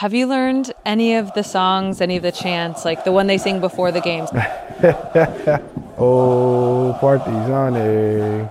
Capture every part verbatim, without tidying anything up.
Have you learned any of the songs, any of the chants, like the one they sing before the games? Oh, Partizane.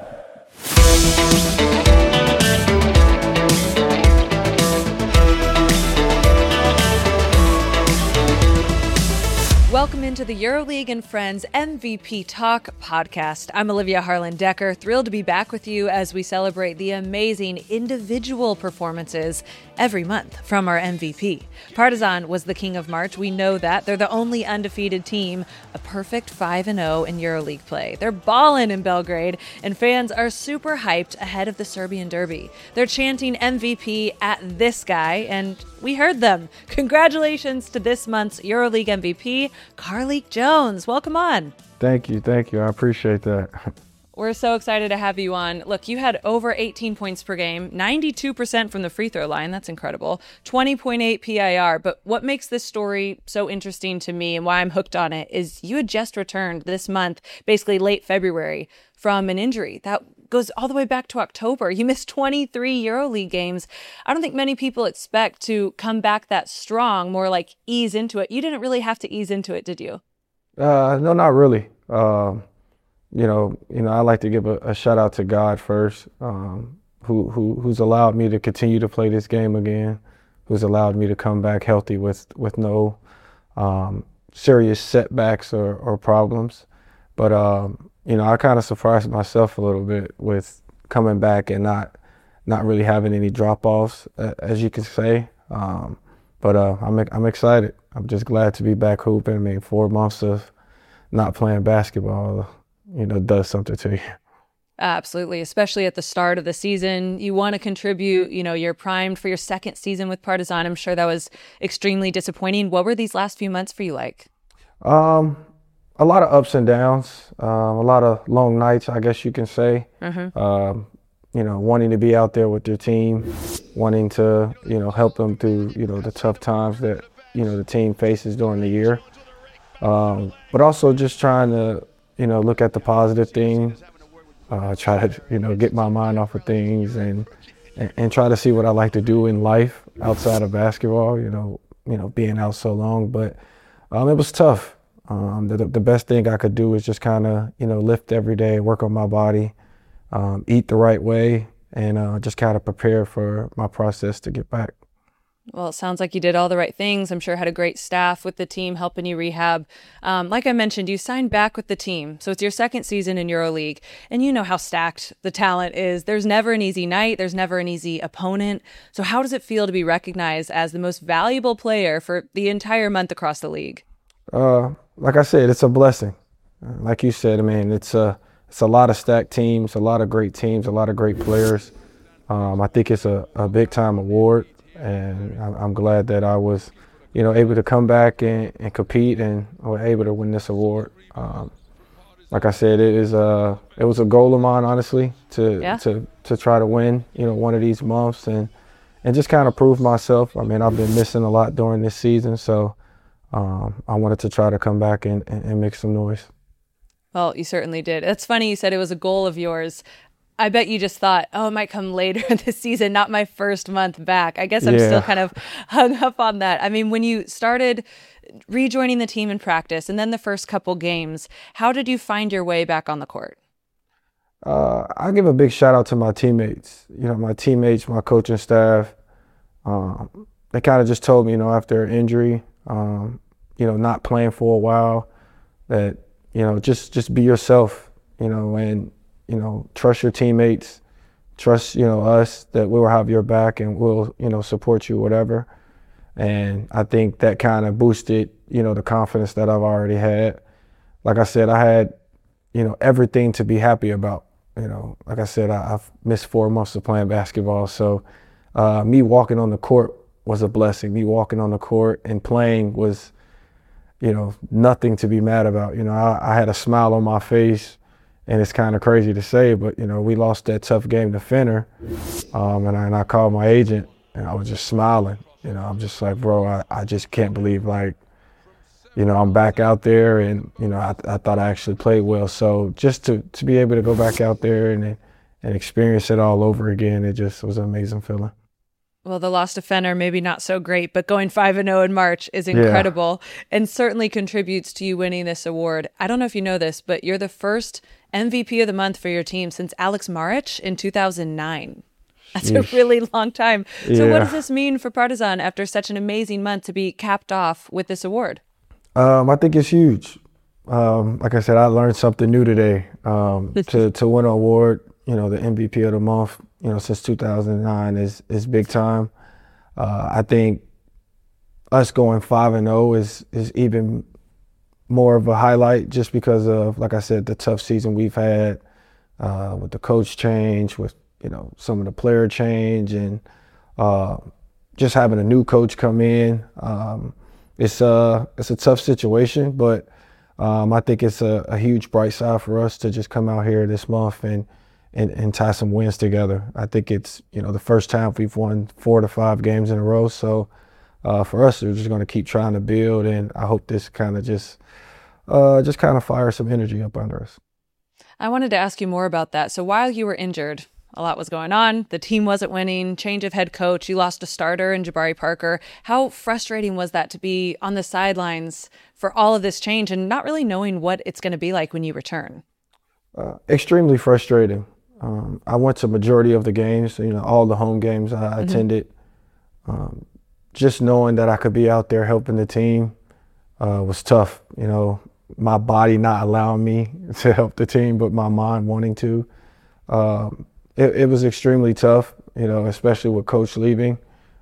Welcome into the EuroLeague and Friends M V P Talk podcast. I'm Olivia Harlan Decker, thrilled to be back with you as we celebrate the amazing individual performances every month from our M V P. Partizan was the king of March. We know that. They're the only undefeated team, a perfect five and oh in EuroLeague play. They're ballin' in Belgrade, and fans are super hyped ahead of the Serbian derby. They're chanting M V P at this guy, and we heard them. Congratulations to this month's EuroLeague M V P, Carlik Jones. Welcome on. Thank you. Thank you. I appreciate that. We're so excited to have you on. Look, you had over eighteen points per game, ninety-two percent from the free throw line. That's incredible. twenty point eight P I R. But what makes this story so interesting to me and why I'm hooked on it is you had just returned this month, basically late February, from an injury. That goes all the way back to October. You missed twenty-three EuroLeague games. I don't think many people expect to come back that strong, more like ease into it. You didn't really have to ease into it, did you? Uh, no, not really. Um, you know, you know, I like to give a, a shout out to God first, um, who who who's allowed me to continue to play this game again, who's allowed me to come back healthy with with no um, serious setbacks or, or problems. But um, you know, I kind of surprised myself a little bit with coming back and not not really having any drop-offs, as you can say. Um, but uh, I'm I'm excited. I'm just glad to be back hooping. I mean, four months of not playing basketball, you know, does something to you. Absolutely, especially at the start of the season. You want to contribute, you know, you're primed for your second season with Partizan. I'm sure that was extremely disappointing. What were these last few months for you like? Um, a lot of ups and downs, um, a lot of long nights, I guess you can say. Mm-hmm. Um, you know, wanting to be out there with your team, wanting to, you know, help them through, you know, the tough times that, you know, the team faces during the year. Um, but also just trying to, you know, look at the positive things, uh, try to, you know, get my mind off of things and, and and try to see what I like to do in life outside of basketball, you know, you know, being out so long. But um, it was tough. Um, the, the best thing I could do is just kind of, you know, lift every day, work on my body, um, eat the right way, and uh, just kind of prepare for my process to get back. Well, it sounds like you did all the right things. I'm sure had a great staff with the team helping you rehab. Um, like I mentioned, you signed back with the team. So it's your second season in EuroLeague. And you know how stacked the talent is. There's never an easy night. There's never an easy opponent. So how does it feel to be recognized as the most valuable player for the entire month across the league? Uh, like I said, it's a blessing. Like you said, I mean, it's a, it's a lot of stacked teams, a lot of great teams, a lot of great players. Um, I think it's a, a big-time award. And I'm glad that I was, you know, able to come back and, and compete and were able to win this award. Um, like I said, it is a, it was a goal of mine, honestly, to yeah. to to try to win, you know, one of these months and and just kind of prove myself. I mean, I've been missing a lot during this season, so um, I wanted to try to come back and, and, and make some noise. Well, you certainly did. It's funny you said it was a goal of yours. I bet you just thought, oh, it might come later this season, not my first month back. I guess I'm yeah. still kind of hung up on that. I mean, when you started rejoining the team in practice and then the first couple games, how did you find your way back on the court? Uh, I give a big shout out to my teammates. You know, my teammates, my coaching staff. Um, they kind of just told me, you know, after injury, um, you know, not playing for a while, that, you know, just just be yourself, you know, and you know, trust your teammates, trust, you know, us that we'll have your back and we'll, you know, support you, whatever. And I think that kind of boosted, you know, the confidence that I've already had. Like I said, I had, you know, everything to be happy about. You know, like I said, I, I've missed four months of playing basketball. So uh, me walking on the court was a blessing. Me walking on the court and playing was, you know, nothing to be mad about. You know, I, I had a smile on my face. And it's kind of crazy to say, but, you know, we lost that tough game to Fenner. Um, and, I, and I called my agent, and I was just smiling. You know, I'm just like, bro, I, I just can't believe, like, you know, I'm back out there. And, you know, I, I thought I actually played well. So just to, to be able to go back out there and and experience it all over again, it just was an amazing feeling. Well, the loss to Fenner, maybe not so great, but going five and oh in March is incredible yeah. and certainly contributes to you winning this award. I don't know if you know this, but you're the first M V P of the month for your team since Alex Maric in two thousand nine. That's Yeesh. a really long time. So yeah. what does this mean for Partizan after such an amazing month to be capped off with this award? Um, I think it's huge. Um, like I said, I learned something new today. Um, to, to win an award, you know, the M V P of the month, you know, since two thousand nine is is big time. Uh, I think us going five and oh is is even more of a highlight just because of, like I said, the tough season we've had uh, with the coach change, with, you know, some of the player change, and uh, just having a new coach come in. Um, it's a it's a tough situation, but um, I think it's a, a huge bright side for us to just come out here this month and. And, and tie some wins together. I think it's, you know, the first time we've won four to five games in a row. So uh, for us, we're just going to keep trying to build, and I hope this kind of just uh, just kind of fires some energy up under us. I wanted to ask you more about that. So while you were injured, a lot was going on. The team wasn't winning. Change of head coach. You lost a starter in Jabari Parker. How frustrating was that to be on the sidelines for all of this change and not really knowing what it's going to be like when you return? Uh, extremely frustrating. Um, I went to majority of the games, you know, all the home games I mm-hmm. attended. Um, just knowing that I could be out there helping the team uh, was tough. You know, my body not allowing me to help the team, but my mind wanting to. Um, it, it was extremely tough, you know, especially with Coach leaving,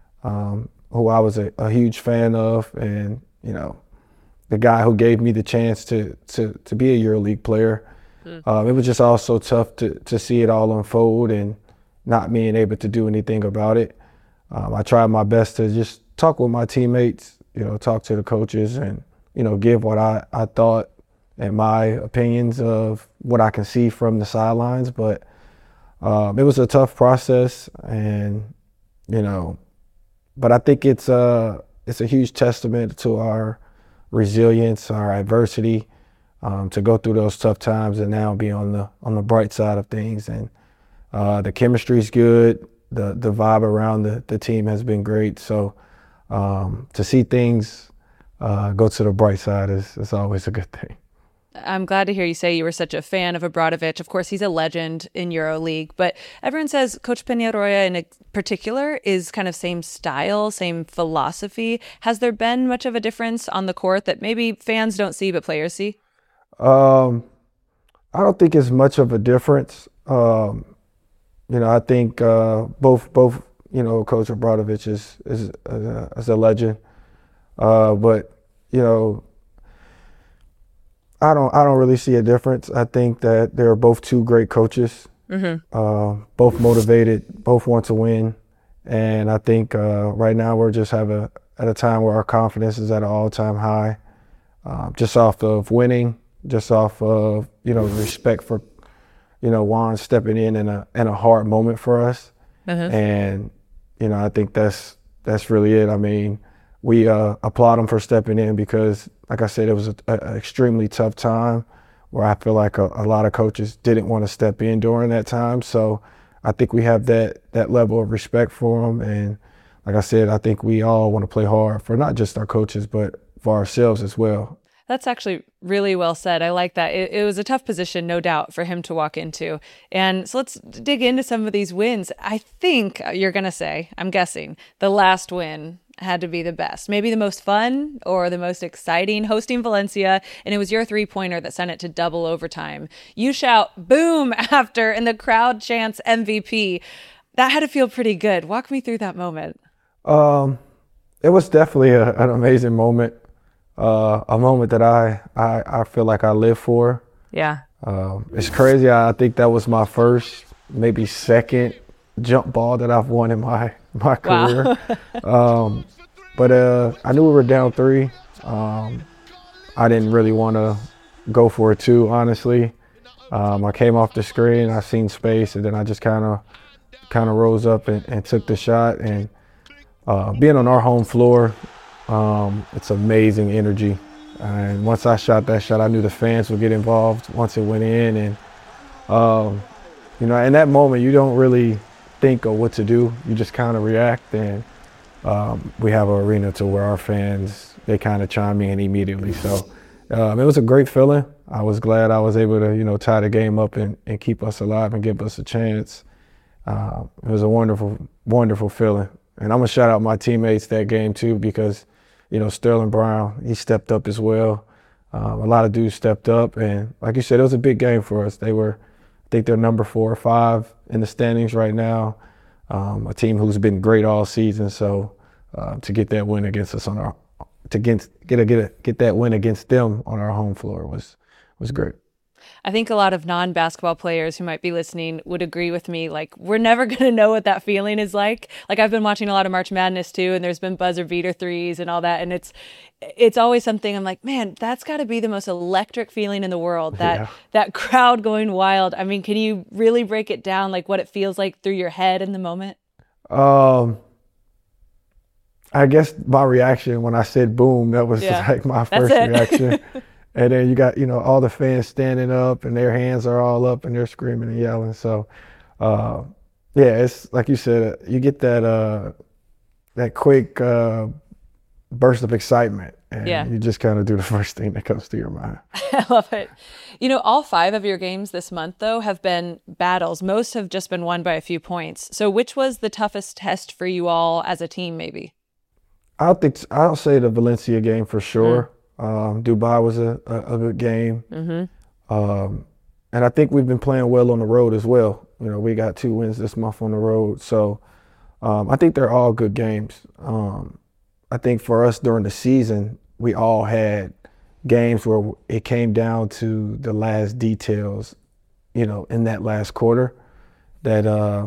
um, who I was a, a huge fan of, and, you know, the guy who gave me the chance to to to be a EuroLeague player. Mm. Um, it was just also tough to to see it all unfold and not being able to do anything about it. Um, I tried my best to just talk with my teammates, you know, talk to the coaches, and, you know, give what I, I thought and my opinions of what I can see from the sidelines. But um, it was a tough process, and, you know, but I think it's a, it's a huge testament to our resilience, our adversity, um, to go through those tough times and now be on the on the bright side of things. And uh, the chemistry's good. The the vibe around the, the team has been great. So um, to see things uh, go to the bright side is, is always a good thing. I'm glad to hear you say you were such a fan of Obradovic. Of course, he's a legend in EuroLeague, but everyone says Coach Peñarroya in particular is kind of same style, same philosophy. Has there been much of a difference on the court that maybe fans don't see but players see? Um, I don't think it's much of a difference. Um, you know, I think uh, both both you know Coach Obradovic is is, uh, is a legend, uh, but you know. I don't. I don't really see a difference. I think that they're both two great coaches, mm-hmm. uh, both motivated, both want to win, and I think uh, right now we're just have a at a time where our confidence is at an all-time high, uh, just off of winning, just off of you know respect for, you know Juan stepping in in a in a hard moment for us, mm-hmm. and you know I think that's that's really it. I mean. We uh, applaud him for stepping in because, like I said, it was an extremely tough time where I feel like a, a lot of coaches didn't want to step in during that time. So I think we have that that level of respect for him. And like I said, I think we all want to play hard for not just our coaches, but for ourselves as well. That's actually really well said. I like that. It, it was a tough position, no doubt, for him to walk into. And so let's dig into some of these wins. I think you're going to say, I'm guessing, the last win had to be the best, maybe the most fun or the most exciting, hosting Valencia, and it was your three-pointer that sent it to double overtime. You shout boom after, and the crowd chants M V P. That had to feel pretty good. Walk me through that moment. Um, it was definitely a, an amazing moment, uh, a moment that I, I I feel like I live for. Yeah. Um, it's crazy. I think that was my first, maybe second jump ball that I've won in my my career. Wow. um, but uh, I knew we were down three. Um, I didn't really want to go for a two, honestly. Um, I came off the screen, I seen space, and then I just kind of kind of rose up and, and took the shot. And uh, being on our home floor, um, it's amazing energy. And once I shot that shot, I knew the fans would get involved once it went in. And um, you know, in that moment, you don't really think or what to do. You just kind of react, and um, we have an arena to where our fans, they kind of chime in immediately. So um, it was a great feeling. I was glad I was able to, you know, tie the game up and, and keep us alive and give us a chance. Uh, it was a wonderful, wonderful feeling. And I'm going to shout out my teammates that game too, because, you know, Sterling Brown, he stepped up as well. Um, a lot of dudes stepped up. And like you said, it was a big game for us. They were, I think they're number four or five in the standings right now. Um, a team who's been great all season. So uh, to get that win against us on our, to get, get, a, get, a, get that win against them on our home floor was, was great. I think a lot of non-basketball players who might be listening would agree with me. Like, we're never going to know what that feeling is like. Like, I've been watching a lot of March Madness too, and there's been buzzer beater threes and all that. And it's, it's always something I'm like, man, that's got to be the most electric feeling in the world. That, Yeah. that crowd going wild. I mean, can you really break it down, like what it feels like through your head in the moment? Um, I guess my reaction when I said boom, that was Yeah. like my That's first it. reaction. And then you got, you know, all the fans standing up and their hands are all up and they're screaming and yelling. So, uh, yeah, it's like you said, you get that uh, that quick uh, burst of excitement, and Yeah. you just kind of do the first thing that comes to your mind. I love it. You know, all five of your games this month, though, have been battles. Most have just been won by a few points. So which was the toughest test for you all as a team, maybe? I'll think I'll say the Valencia game for sure. Um, Dubai was a, a, a good game. Mm-hmm. Um, and I think we've been playing well on the road as well. You know, we got two wins this month on the road. So um, I think they're all good games. Um, I think for us during the season, we all had games where it came down to the last details, you know, in that last quarter that uh,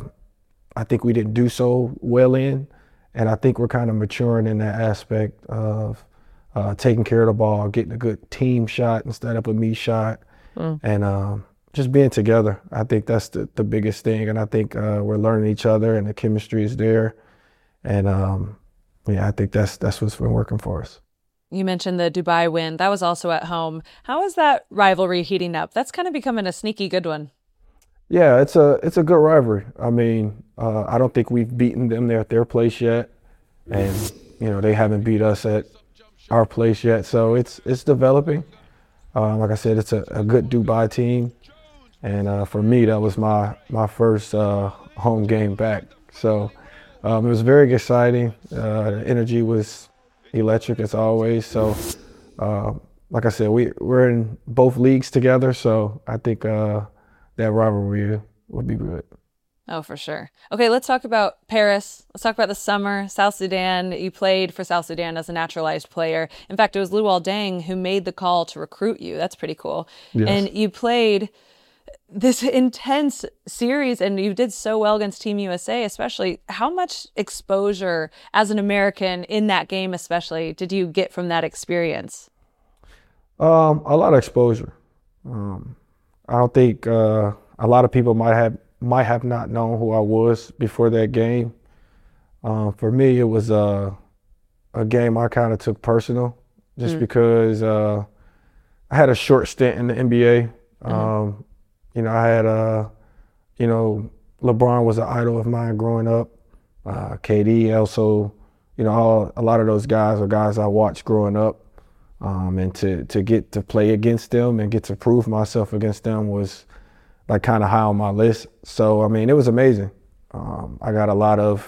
I think we didn't do so well in. And I think we're kind of maturing in that aspect of uh, taking care of the ball, getting a good team shot instead of a me shot, Mm. and um, just being together. I think that's the, the biggest thing. And I think uh, we're learning each other and the chemistry is there. And um, yeah, I think that's that's what's been working for us. You mentioned the Dubai win. That was also at home. How is that rivalry heating up? That's kind of becoming a sneaky good one. Yeah, it's a it's a good rivalry. I mean, uh, I don't think we've beaten them there at their place yet, and you know they haven't beat us at our place yet. So it's it's developing. Uh, like I said, it's a, a good Dubai team, and uh, for me, that was my my first uh, home game back. So um, it was very exciting. Uh, the energy was electric as always. So uh, like I said, we we're in both leagues together. So I think uh, that rivalry would be good. Oh, for sure. Okay, let's talk about Paris. Let's talk about the summer. South Sudan. You played for South Sudan as a naturalized player. In fact, it was Luol Deng who made the call to recruit you. That's pretty cool. Yes. And you played this intense series, and you did so well against Team U S A, especially. How much exposure as an American in that game, especially, did you get from that experience? Um, a lot of exposure. Um, I don't think uh, a lot of people might have might have not known who I was before that game. Um, for me, it was uh, a game I kind of took personal, just Mm. because uh, I had a short stint in the N B A. Mm-hmm. Um, you know, I had uh, you know, LeBron was an idol of mine growing up. Uh, K D also, you know, all, a lot of those guys are guys I watched growing up. Um, and to to get to play against them and get to prove myself against them was like kind of high on my list. So, I mean, it was amazing. Um, I got a lot of,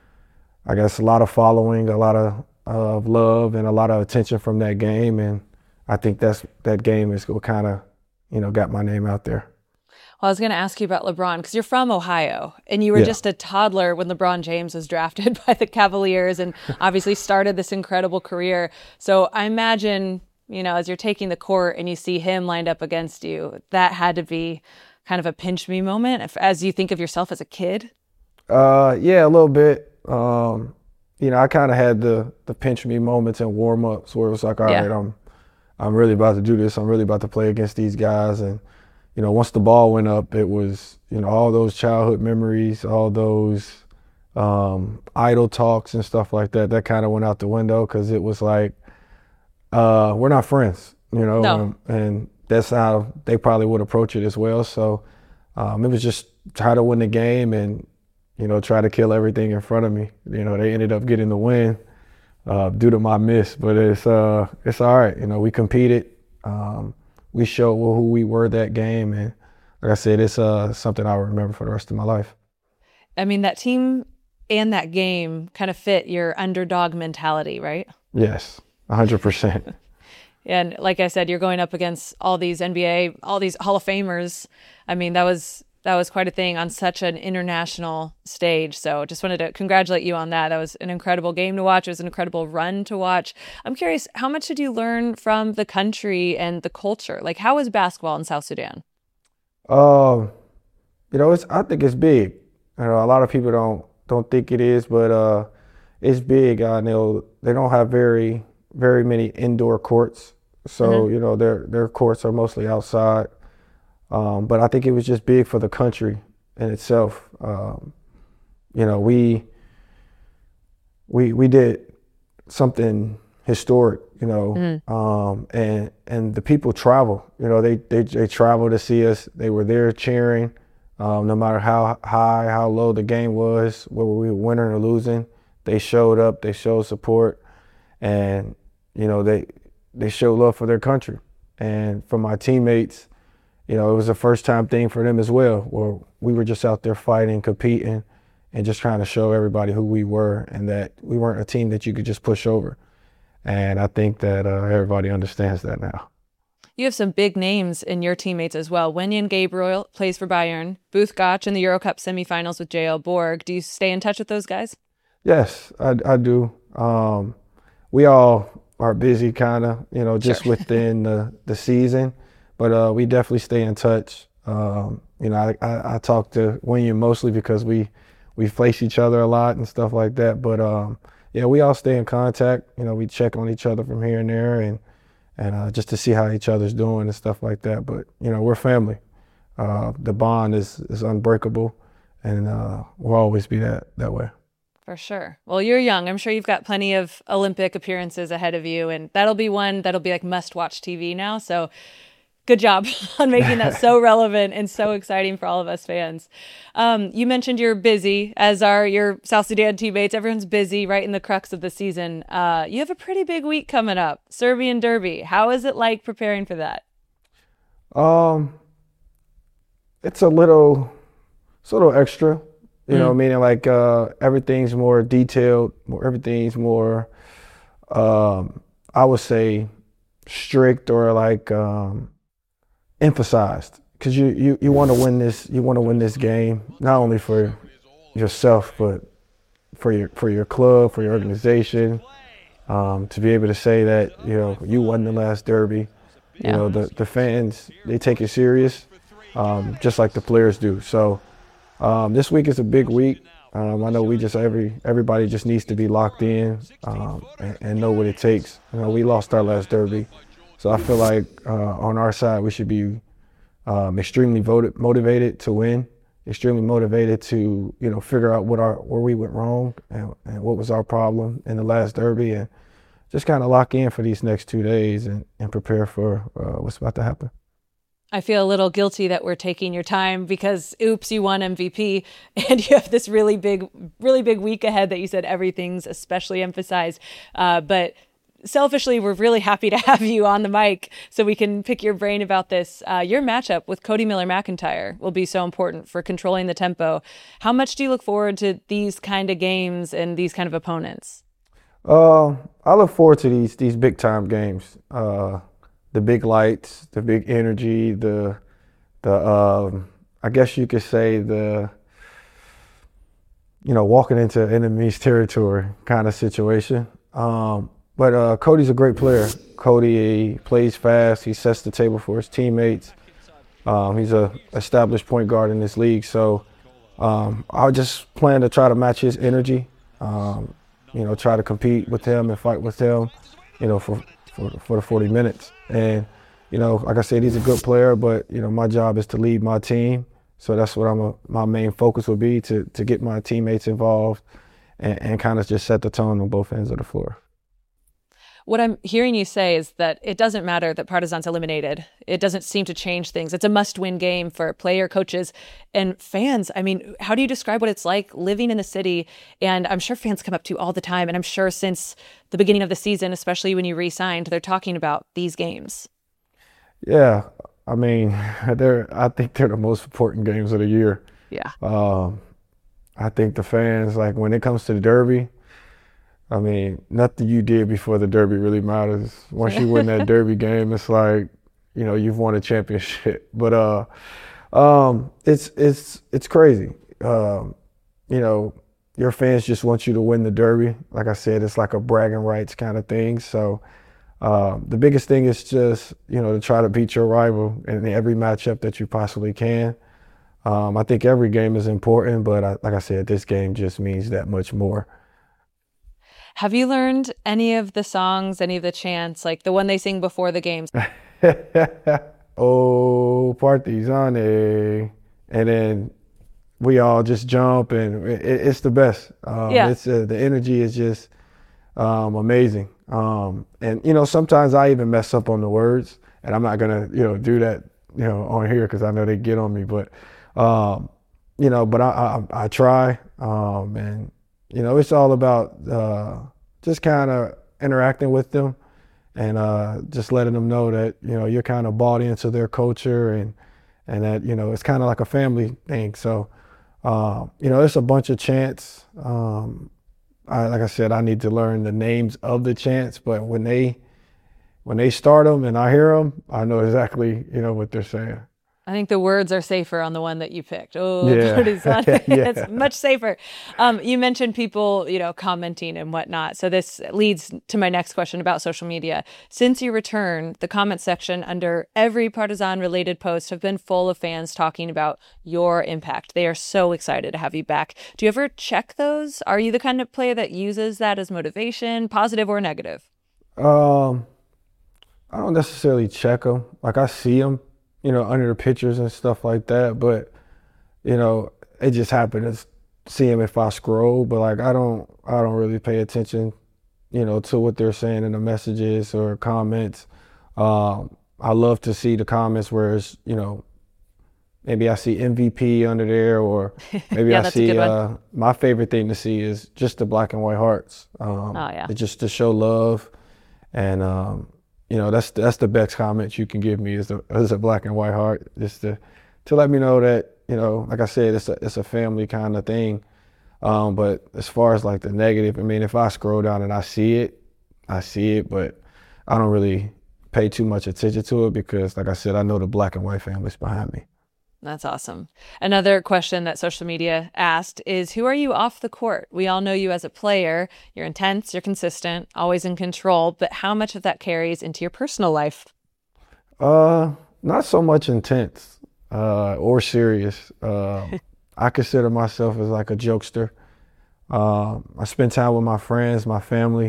I guess, a lot of following, a lot of, of love and a lot of attention from that game. And I think that's that game is what kind of, you know, got my name out there. Well, I was going to ask you about LeBron because you're from Ohio and you were Yeah. just a toddler when LeBron James was drafted by the Cavaliers and obviously started this incredible career. So I imagine, you know, as you're taking the court and you see him lined up against you, that had to be kind of a pinch me moment if, as you think of yourself as a kid. Uh, yeah, a little bit. Um, you know, I kind of had the the pinch me moments and warm ups where it was like, all Yeah. right, I'm I'm really about to do this. I'm really about to play against these guys. And you know, once the ball went up, it was, you know, all those childhood memories, all those um, idle talks and stuff like that. That kind of went out the window because it was like, uh, we're not friends, you know, No. um, and that's how they probably would approach it as well. So um, it was just try to win the game and you know, try to kill everything in front of me. You know, they ended up getting the win uh, due to my miss, but it's uh, it's all right. You know, we competed. Um, we showed who we were that game, and like I said, it's uh, something I'll remember for the rest of my life. I mean, that team and that game kind of fit your underdog mentality, right? Yes, one hundred percent. And like I said, you're going up against all these N B A, all these Hall of Famers. I mean, that was that was quite a thing on such an international stage. So just wanted to congratulate you on that. That was an incredible game to watch. It was an incredible run to watch. I'm curious, how much did you learn from the country and the culture? Like, how is basketball in South Sudan? Um, you know, it's I think it's big. You know, a lot of people don't don't think it is, but uh, it's big. I know they don't have very very many indoor courts. So, mm-hmm. you know, their their courts are mostly outside. Um, but I think it was just big for the country in itself. Um, you know, we we we did something historic, you know, mm-hmm. um, and and the people travel. You know, they they they travel to see us. They were there cheering, um, no matter how high, how low the game was, whether we were winning or losing. They showed up. They showed support, and you know, they. They show love for their country. And for my teammates, you know, it was a first time thing for them as well, where we were just out there fighting, competing, and just trying to show everybody who we were and that we weren't a team that you could just push over. And I think that uh, everybody understands that now. You have some big names in your teammates as well. Wenyen Gabriel plays for Bayern, Booth Gotch in the Euro Cup semifinals with J L Borg. Do you stay in touch with those guys? Yes, I, I do. Um, we all are busy kind of, you know, just sure. within the, the season. But uh, we definitely stay in touch. Um, you know, I, I, I talk to Wenyen mostly because we, we face each other a lot and stuff like that. But, um, yeah, we all stay in contact. You know, we check on each other from here and there and, and uh, just to see how each other's doing and stuff like that. But, you know, we're family. Uh, the bond is, is unbreakable, and uh, we'll always be that, that way. For sure. Well, you're young. I'm sure you've got plenty of Olympic appearances ahead of you, and that'll be one that'll be like must-watch T V now. So good job on making that so relevant and so exciting for all of us fans. Um, you mentioned you're busy, as are your South Sudan teammates. Everyone's busy right in the crux of the season. Uh, you have a pretty big week coming up, Serbian Derby. How is it like preparing for that? Um, it's a little, it's a little extra. You know, mm. meaning like uh, everything's more detailed, more everything's more, um, I would say, strict or like um, emphasized. Because you, you, you want to win this, you want to win this game not only for yourself but for your for your club, for your organization. Um, to be able to say that you know you won the last Derby, yeah. you know the the fans, they take it serious, um, just like the players do. So. Um, this week is a big week. Um, I know we just every everybody just needs to be locked in um, and, and know what it takes. You know, we lost our last Derby, so I feel like uh, on our side we should be um, extremely voted, motivated to win, extremely motivated to you know figure out what our where we went wrong and, and what was our problem in the last Derby, and just kind of lock in for these next two days and, and prepare for uh, what's about to happen. I feel a little guilty that we're taking your time because, oops, you won M V P and you have this really big, really big week ahead that you said everything's especially emphasized. Uh, but selfishly, we're really happy to have you on the mic so we can pick your brain about this. Uh, your matchup with Cody Miller-McIntyre will be so important for controlling the tempo. How much do you look forward to these kind of games and these kind of opponents? Uh, I look forward to these these big time games. Uh, The big lights, the big energy, the the um, I guess you could say the you know walking into enemy's territory kind of situation. Um, but uh, Cody's a great player. Cody he plays fast. He sets the table for his teammates. Um, he's a established point guard in this league. So um, I just plan to try to match his energy. Um, you know, try to compete with him and fight with him. You know, for for, for the forty minutes. And, you know, like I said, he's a good player, but, you know, my job is to lead my team. So that's what I'm a, my main focus will be, to, to get my teammates involved and, and kind of just set the tone on both ends of the floor. What I'm hearing you say is that it doesn't matter that Partizan's eliminated. It doesn't seem to change things. It's a must-win game for player, coaches, and fans. I mean, how do you describe what it's like living in the city? And I'm sure fans come up to you all the time. And I'm sure since the beginning of the season, especially when you re-signed, they're talking about these games. Yeah, I mean, they're. I think they're the most important games of the year. Yeah. Um, I think the fans, like when it comes to the Derby, I mean, nothing you did before the Derby really matters. Once you win that Derby game, it's like, you know, you've won a championship. But uh, um, it's it's it's crazy. Um, you know, your fans just want you to win the Derby. Like I said, it's like a bragging rights kind of thing. So um, the biggest thing is just, you know, to try to beat your rival in every matchup that you possibly can. Um, I think every game is important, but I, like I said, this game just means that much more. Have you learned any of the songs, any of the chants, like the one they sing before the games? Oh, Partizane. And then we all just jump, and it, it's the best. Um, yeah. It's uh, the energy is just um, amazing. Um, and, you know, sometimes I even mess up on the words, and I'm not going to, you know, do that, you know, on here because I know they get on me. But, um, you know, but I, I, I try, um, and, you know, it's all about uh, just kind of interacting with them and uh, just letting them know that, you know, you're kind of bought into their culture and and that, you know, it's kind of like a family thing. So, uh, you know, it's a bunch of chants. Um, I, like I said, I need to learn the names of the chants, but when they when they start them and I hear them, I know exactly, you know, what they're saying. I think the words are safer on the one that you picked. Oh, yeah. Partizan. yeah. It's much safer. Um, you mentioned people, you know, commenting and whatnot. So this leads to my next question about social media. Since you returned, the comment section under every Partizan-related post have been full of fans talking about your impact. They are so excited to have you back. Do you ever check those? Are you the kind of player that uses that as motivation, positive or negative? Um, I don't necessarily check them. Like I see them, you know, under the pictures and stuff like that. But, you know, it just happened to see them if I scroll. But like, I don't, I don't really pay attention, you know, to what they're saying in the messages or comments. Um, I love to see the comments where it's, you know, maybe I see M V P under there, or maybe yeah, I that's see, a good one. uh, my favorite thing to see is just the black and white hearts. Um, oh, yeah. It's just to show love. And, um, you know, that's that's the best comment you can give me is a, is a black and white heart, just to to let me know that, you know, like I said, it's a it's a family kind of thing. Um, but as far as like the negative, I mean, if I scroll down and I see it, I see it, but I don't really pay too much attention to it because, like I said, I know the black and white family's behind me. That's awesome. Another question that social media asked is, who are you off the court? We all know you as a player. You're intense, you're consistent, always in control, but how much of that carries into your personal life? Uh, not so much intense uh, or serious. Uh, I consider myself as like a jokester. Uh, I spend time with my friends, my family.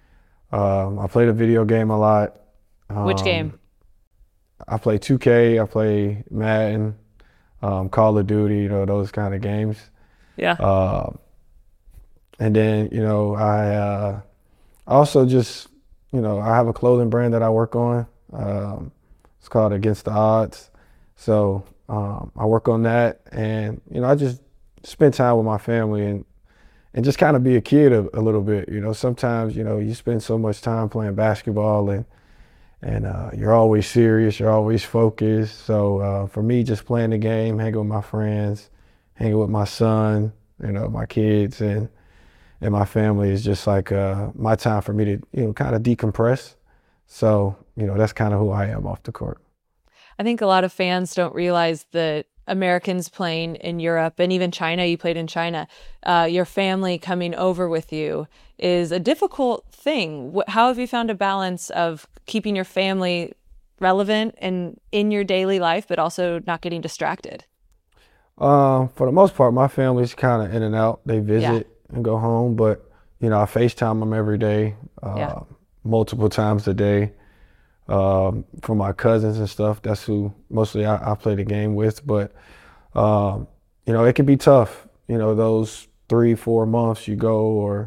Um, I play the video game a lot. Um, Which game? I play two K, I play Madden. Um, Call of Duty, you know, those kind of games. Yeah. Uh, and then, you know, I uh, also just, you know, I have a clothing brand that I work on. Um, it's called Against the Odds. So um, I work on that, and, you know, I just spend time with my family and and just kind of be a kid a, a little bit. You know, sometimes, you know, you spend so much time playing basketball and And uh, you're always serious, you're always focused. So uh, for me, just playing the game, hanging with my friends, hanging with my son, you know, my kids and and my family is just like uh, my time for me to, you know, kind of decompress. So, you know, that's kind of who I am off the court. I think a lot of fans don't realize that Americans playing in Europe and even China, you played in China, uh, your family coming over with you is a difficult thing. How have you found a balance of keeping your family relevant and in your daily life, but also not getting distracted? Um, for the most part, my family's kind of in and out. They visit yeah. and go home, but, you know, I FaceTime them every day, uh, yeah. multiple times a day. Um, for my cousins and stuff, that's who mostly I, I play the game with. But, um, you know, it can be tough, you know, those three, four months you go or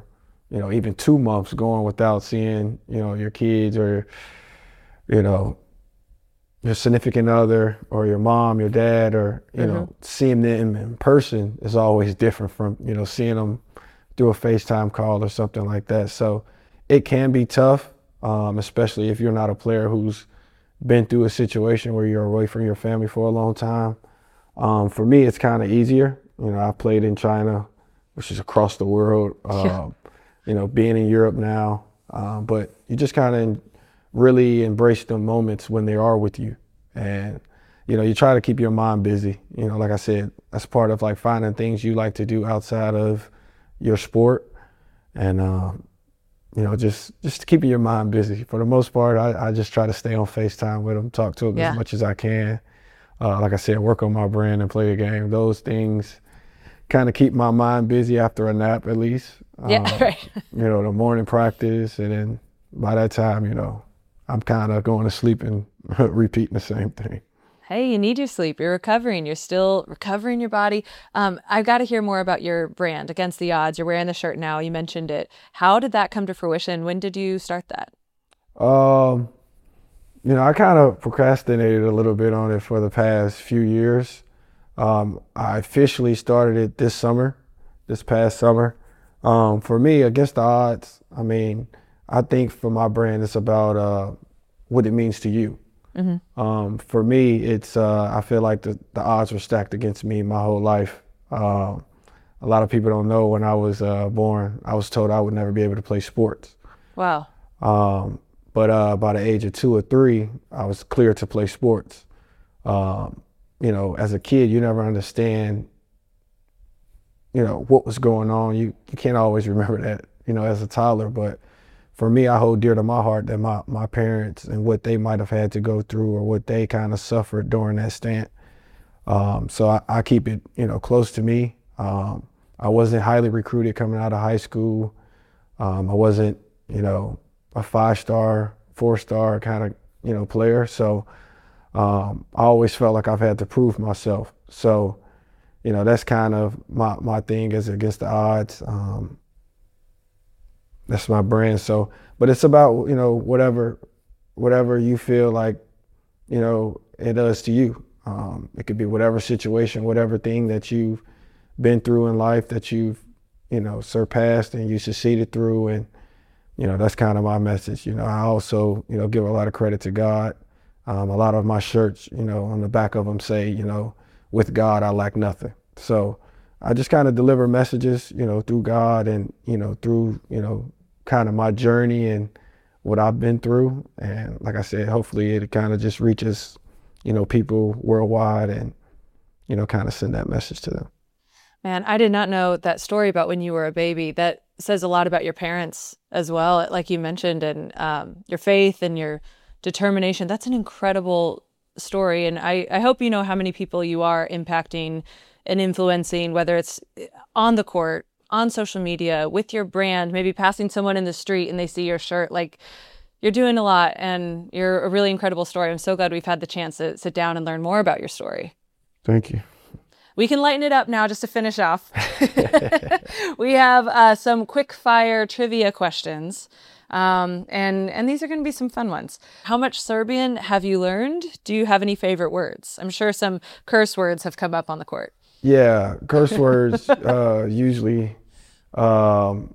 you know, even two months going without seeing, you know, your kids or, you know, your significant other or your mom, your dad, or, you mm-hmm. know, seeing them in person is always different from, you know, seeing them through a FaceTime call or something like that. So it can be tough, um, especially if you're not a player who's been through a situation where you're away from your family for a long time. Um, for me, it's kind of easier. You know, I played in China, which is across the world, uh, yeah. you know, being in Europe now. Um, but you just kind of really embrace the moments when they are with you. And, you know, you try to keep your mind busy. You know, like I said, that's part of like finding things you like to do outside of your sport. And, um, you know, just, just keeping your mind busy. For the most part, I, I just try to stay on FaceTime with them, talk to them yeah. as much as I can. Uh, like I said, work on my brand and play the game. Those things kind of keep my mind busy after a nap, at least. Yeah, um, right. You know, the morning practice, and then by that time, you know, I'm kind of going to sleep and repeating the same thing. Hey, you need your sleep. You're recovering. You're still recovering your body. Um, I've got to hear more about your brand, Against the Odds. You're wearing the shirt now. You mentioned it. How did that come to fruition? When did you start that? Um, you know, I kind of procrastinated a little bit on it for the past few years. Um, I officially started it this summer, this past summer. Um, for me, Against the Odds, I mean, I think for my brand, it's about uh, what it means to you. Mm-hmm. Um, for me, it's uh, I feel like the, the odds were stacked against me my whole life. Uh, a lot of people don't know when I was uh, born, I was told I would never be able to play sports. Wow. Um, but uh, by the age of two or three, I was cleared to play sports. Um, you know, as a kid, you never understand, you know, what was going on. You, you can't always remember that, you know, as a toddler, but for me, I hold dear to my heart that my, my parents and what they might have had to go through or what they kind of suffered during that stint. Um, so I, I keep it, you know, close to me. Um, I wasn't highly recruited coming out of high school. Um, I wasn't, you know, a five-star, four-star kind of, you know, player. So um, I always felt like I've had to prove myself. So, you know, that's kind of my, my thing is Against the Odds. Um, That's my brand. So, but it's about, you know, whatever, whatever you feel like, you know, it does to you. Um, it could be whatever situation, whatever thing that you've been through in life that you've, you know, surpassed and you succeeded through. And, you know, that's kind of my message. You know, I also, you know, give a lot of credit to God. Um, a lot of my shirts, you know, on the back of them say, you know, with God, I lack nothing. So I just kind of deliver messages, you know, through God and, you know, through, you know, kind of my journey and what I've been through. And like I said, hopefully it kind of just reaches, you know, people worldwide and, you know, kind of send that message to them. Man, I did not know that story about when you were a baby. That says a lot about your parents as well, like you mentioned, and um, your faith and your determination. That's an incredible story. And I, I hope you know how many people you are impacting and influencing, whether it's on the court, on social media, with your brand, maybe passing someone in the street and they see your shirt. Like, you're doing a lot and you're a really incredible story. I'm so glad we've had the chance to sit down and learn more about your story. Thank you. We can lighten it up now just to finish off. We have uh, some quick fire trivia questions. Um, and, and these are going to be some fun ones. How much Serbian have you learned? Do you have any favorite words? I'm sure some curse words have come up on the court. Yeah, curse words uh, usually. Um,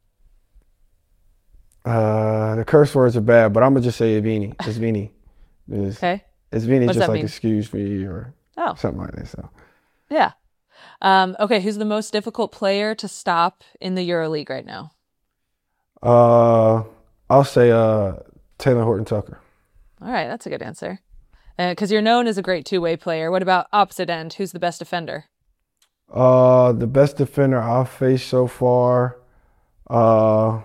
uh, the curse words are bad, but I'm gonna just say Izvini. Izvini. It's, okay. Izvini is just like mean? excuse me or oh. something like that. So. Yeah. Um, okay. Who's the most difficult player to stop in the EuroLeague right now? Uh, I'll say uh, Taylor Horton Tucker. All right, that's a good answer. Because uh, you're known as a great two-way player. What about opposite end? Who's the best defender? Uh, the best defender I've faced so far, uh,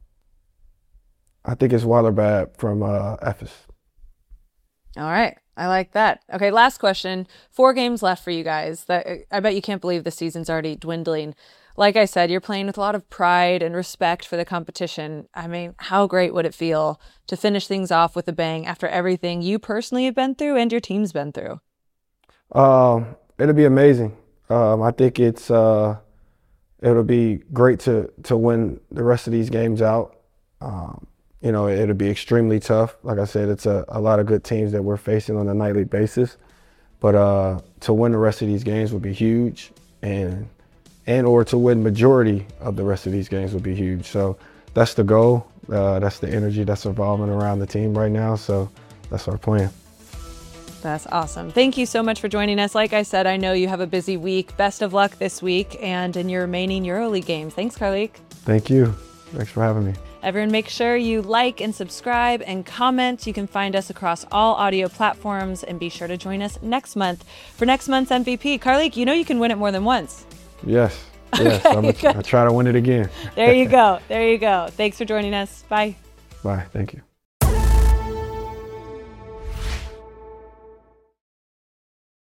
I think it's Weilerbad from uh, Efes. All right, I like that. Okay, last question. Four games left for you guys. That I bet you can't believe the season's already dwindling. Like I said, you're playing with a lot of pride and respect for the competition. I mean, how great would it feel to finish things off with a bang after everything you personally have been through and your team's been through? Um, it'll be amazing. Um, I think it's uh, it'll be great to to win the rest of these games out. Um, you know, it'll be extremely tough. Like I said, it's a, a lot of good teams that we're facing on a nightly basis. But uh, to win the rest of these games would be huge, and and or to win majority of the rest of these games would be huge. So that's the goal. Uh, that's the energy that's revolving around the team right now. So that's our plan. That's awesome. Thank you so much for joining us. Like I said, I know you have a busy week. Best of luck this week and in your remaining EuroLeague games. Thanks, Carlik. Thank you. Thanks for having me. Everyone, make sure you like and subscribe and comment. You can find us across all audio platforms, and be sure to join us next month for next month's M V P. Carlik, you know you can win it more than once. Yes. Yes. Okay, I'm gonna, I'll try to win it again. There you go. There you go. Thanks for joining us. Bye. Bye. Thank you.